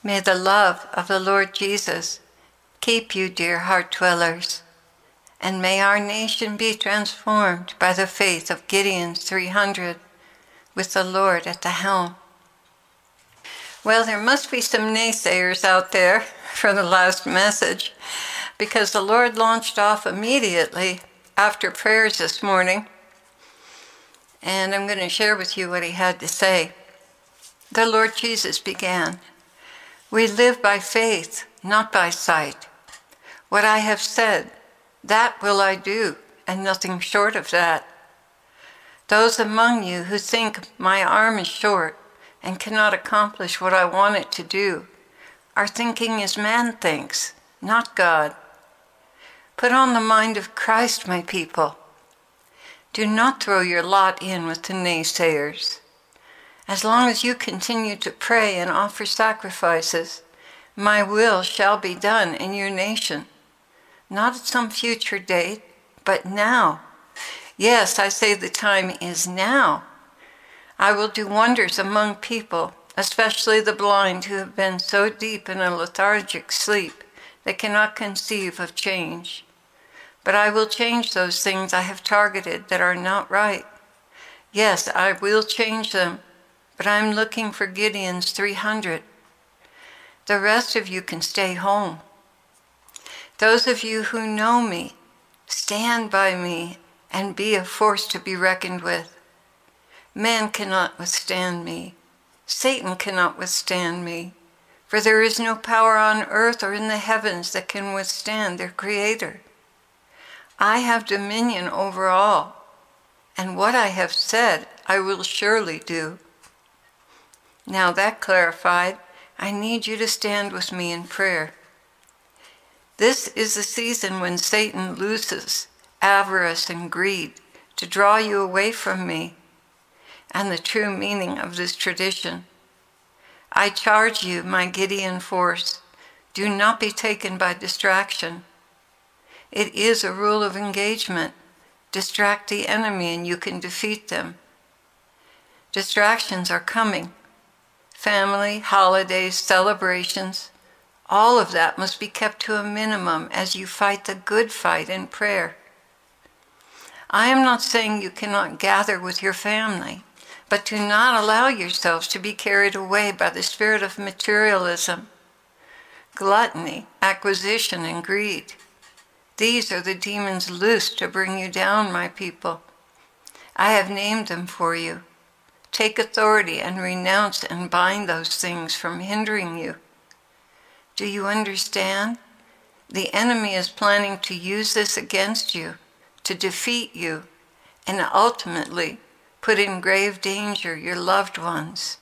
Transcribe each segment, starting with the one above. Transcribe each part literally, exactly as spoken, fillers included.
May the love of the Lord Jesus keep you, dear heart dwellers, and may our nation be transformed by the faith of Gideon's three hundred, with the Lord at the helm. Well, there must be some naysayers out there for the last message, because the Lord launched off immediately after prayers this morning, and I'm going to share with you what he had to say. The Lord Jesus began, "We live by faith, not by sight. What I have said, that will I do, and nothing short of that. Those among you who think my arm is short and cannot accomplish what I want it to do are thinking as man thinks, not God. Put on the mind of Christ, my people. Do not throw your lot in with the naysayers. As long as you continue to pray and offer sacrifices, my will shall be done in your nation, not at some future date, but now. Yes, I say the time is now. I will do wonders among people, especially the blind who have been so deep in a lethargic sleep they cannot conceive of change. But I will change those things I have targeted that are not right. Yes, I will change them, but I'm looking for Gideon's three hundred. The rest of you can stay home. Those of you who know me, stand by me and be a force to be reckoned with. Man cannot withstand me. Satan cannot withstand me, for there is no power on earth or in the heavens that can withstand their Creator. I have dominion over all, and what I have said I will surely do." Now that clarified, I need you to stand with me in prayer. This is the season when Satan looses avarice and greed to draw you away from me and the true meaning of this tradition. I charge you, my Gideon force, do not be taken by distraction. It is a rule of engagement. Distract the enemy and you can defeat them. Distractions are coming. Family, holidays, celebrations, all of that must be kept to a minimum as you fight the good fight in prayer. I am not saying you cannot gather with your family, but do not allow yourselves to be carried away by the spirit of materialism, gluttony, acquisition, and greed. These are the demons loosed to bring you down, my people. I have named them for you. Take authority and renounce and bind those things from hindering you. Do you understand? The enemy is planning to use this against you, to defeat you, and ultimately put in grave danger your loved ones.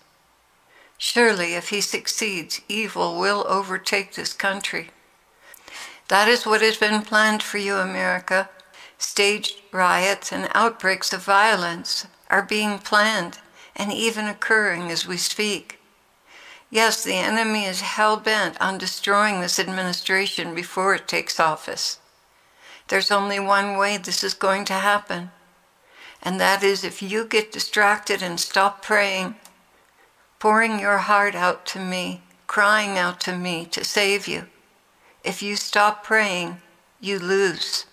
Surely, if he succeeds, evil will overtake this country. That is what has been planned for you, America. Staged riots and outbreaks of violence are being planned and even occurring as we speak. Yes, the enemy is hell-bent on destroying this administration before it takes office. There's only one way this is going to happen, and that is if you get distracted and stop praying, pouring your heart out to me, crying out to me to save you. If you stop praying, you lose.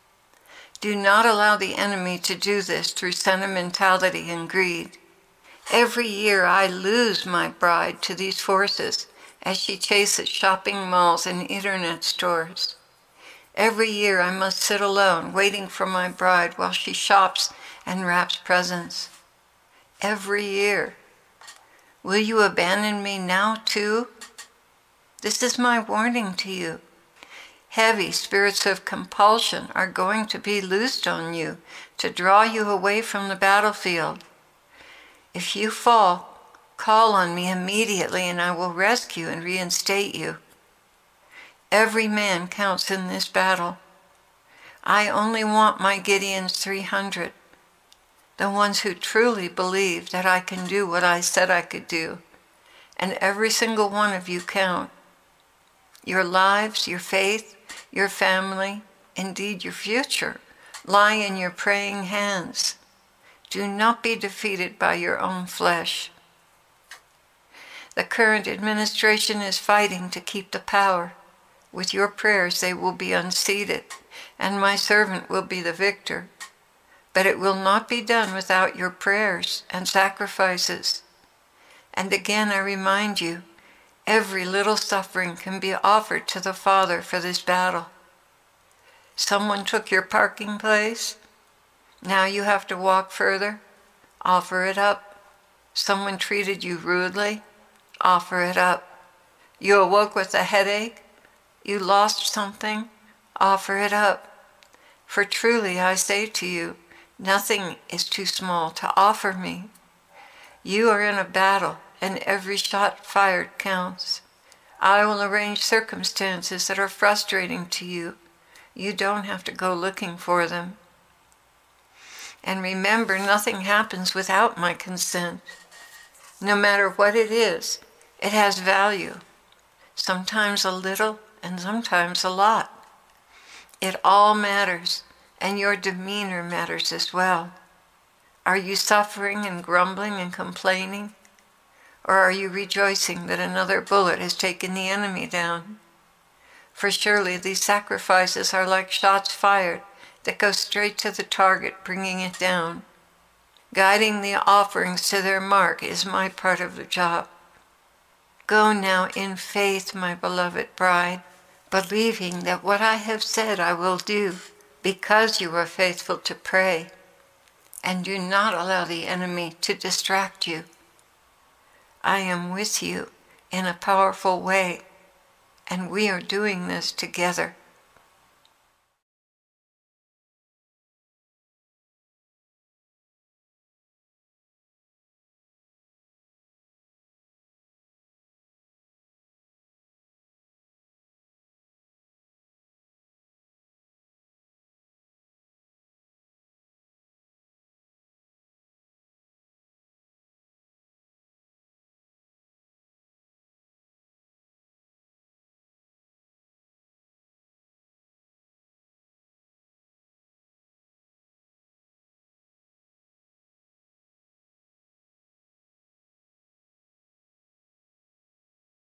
Do not allow the enemy to do this through sentimentality and greed. Every year I lose my bride to these forces as she chases shopping malls and internet stores. Every year I must sit alone waiting for my bride while she shops and wraps presents. Every year. Will you abandon me now too? This is my warning to you. Heavy spirits of compulsion are going to be loosed on you to draw you away from the battlefield. If you fall, call on me immediately and I will rescue and reinstate you. Every man counts in this battle. I only want my Gideon's three hundred, the ones who truly believe that I can do what I said I could do, and every single one of you count. Your lives, your faith, your family, indeed your future, lie in your praying hands. Do not be defeated by your own flesh. The current administration is fighting to keep the power. With your prayers they will be unseated, and my servant will be the victor. But it will not be done without your prayers and sacrifices. And again I remind you, every little suffering can be offered to the Father for this battle. Someone took your parking place. Now you have to walk further. Offer it up. Someone treated you rudely. Offer it up. You awoke with a headache. You lost something. Offer it up. For truly I say to you, nothing is too small to offer me. You are in a battle, and every shot fired counts. I will arrange circumstances that are frustrating to you. You don't have to go looking for them. And remember, nothing happens without my consent. No matter what it is, it has value. Sometimes a little, and sometimes a lot. It all matters, and your demeanor matters as well. Are you suffering and grumbling and complaining? Or are you rejoicing that another bullet has taken the enemy down? For surely these sacrifices are like shots fired that go straight to the target, bringing it down. Guiding the offerings to their mark is my part of the job. Go now in faith, my beloved bride, believing that what I have said I will do, because you are faithful to pray, and do not allow the enemy to distract you. I am with you in a powerful way, and we are doing this together.